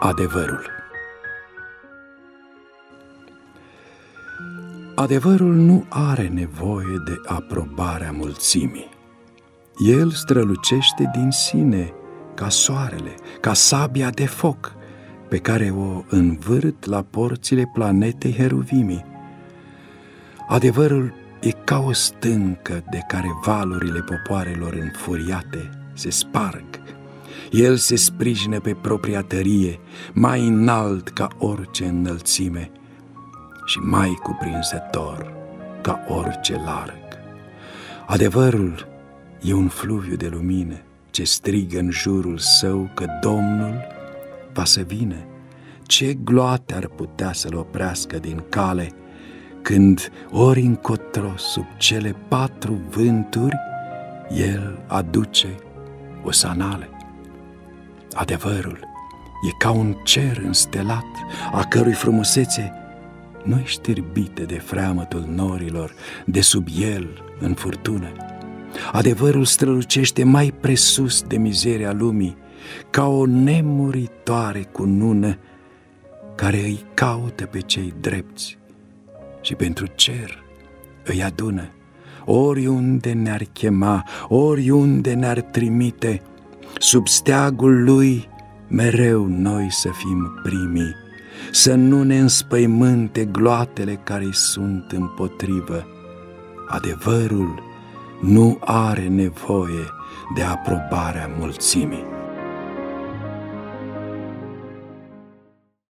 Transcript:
Adevărul. Adevărul nu are nevoie de aprobarea mulțimii. El strălucește din sine ca soarele, ca sabia de foc pe care o învârt la porțile planetei Heruvimii. Adevărul e ca o stâncă de care valurile popoarelor înfuriate se sparg. El se sprijină pe propria tărie, mai înalt ca orice înălțime și mai cuprinzător ca orice larg. Adevărul e un fluviu de lumină ce strigă în jurul său că Domnul va să vină. Ce gloate ar putea să-l oprească din cale când ori încotro sub cele 4 vânturi el aduce osanale? Adevărul e ca un cer înstelat, a cărui frumusețe nu-i știrbită de freamătul norilor de sub el în furtună. Adevărul strălucește mai presus de mizeria lumii, ca o nemuritoare cunună care îi caută pe cei drepți și pentru cer îi adună. Oriunde ne-ar chema, oriunde ne-ar trimite, sub steagul lui mereu noi să fim primii, să nu ne înspăimânte gloatele care sunt împotrivă. Adevărul nu are nevoie de aprobarea mulțimii.